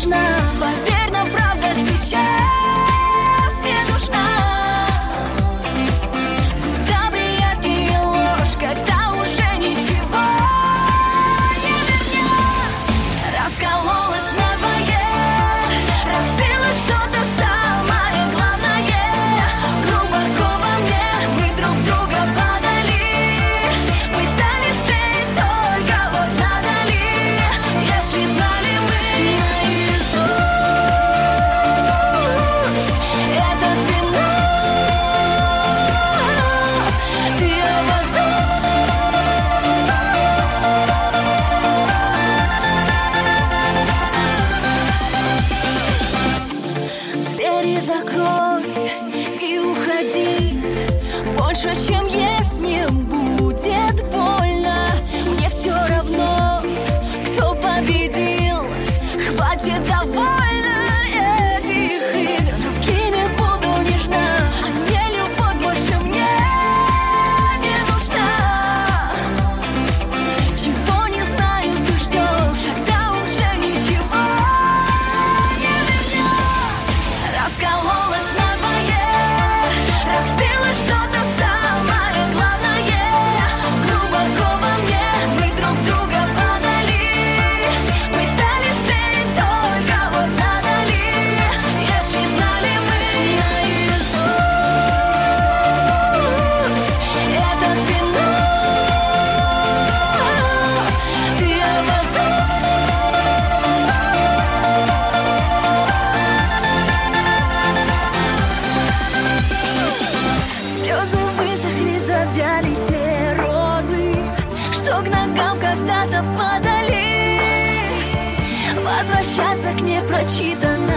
нужна. Поверь, нам правда сейчас не нужна. Куда приятнее ложь, когда уже ничего не вернешь. Раскололась надвое, разбилось что-то самое главное. Глубоко во мне мы друг друга подали. Пытались склеить только вот надо ли. Если знали мы наизусть этот финал, ты опоздал. Двери закрой и уходи. Больше, чем есть, не будет больно. Мне все равно, кто победил. Хватит довольно этих игр. С другими буду нежна, а не любовь больше мне не нужна. Чего не знаю, ты ждешь, когда уже ничего не вернешь. Раскололась надвое, разбилось что-то самое главное. Глубоко во мне мы друг друга подали. Пытались склеить только вот надо ли. Если знали мы наизусть этот финал, ты опоздал. Слезы высохли, завяли те розы, что к ногам когда-то падали. Возвращаться к непрочитанным